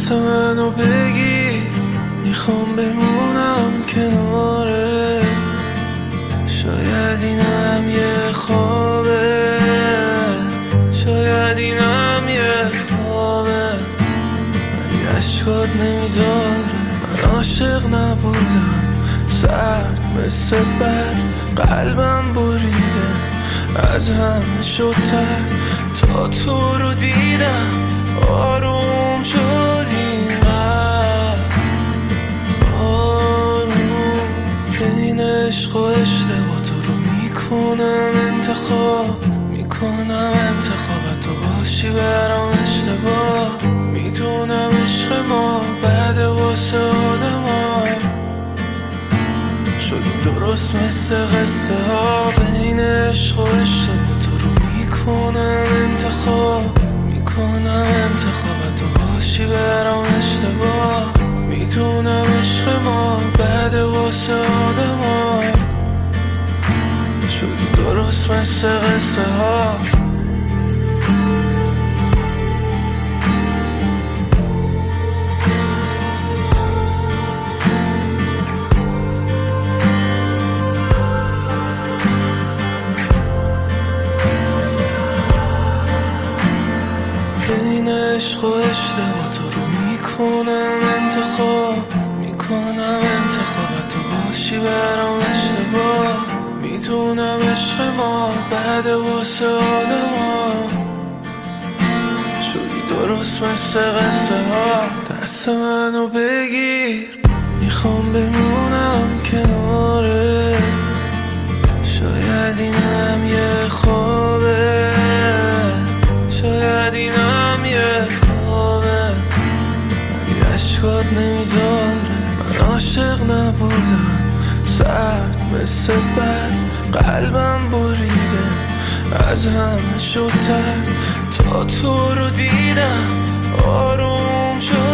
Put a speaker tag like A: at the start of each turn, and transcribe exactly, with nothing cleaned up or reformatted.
A: دست منو بگیر، میخوام بمونم کناره. شاید اینم یه خوابه، شاید اینم یه خوابه، ولی عشقات نمیذاره. من عاشق نبودم، سرد مثل برف قلبم بریده، از همه شدتر تا تو رو دیدم. آروم شد اینقدر، آروم بین عشق و اشتباه تو رو میکنم انتخاب، میکنم انتخاب تو باشی برام اشتباه. میدونم عشق ما بعد واسه آدما شدیم درست مثل قصه ها. بین عشق و اشتباه تو رو میکنم انتخاب، میکنم انتخاب تو باشی برام اشتباه. میدونم عشق ما بعد واسه آدما شدیم درست مثل قصه ها. بین عشق و اشتباه تو رو میکنم انتخاب، میکنم انتخاب تو باشی برام اشتباه. میدونم عشق ما بعد واسه آدما شدی درست مثل قصه ها. دست منو بگیر، میخوام بمونم کناره. شاید اینم یه خوابه، شاید اینم یه خوابه، ولی عشقات نمیذاره. من عاشق نبودم، سرد مثل برف قلبم بریده، از همه شدتر تا تو رو دیدم. آروم شد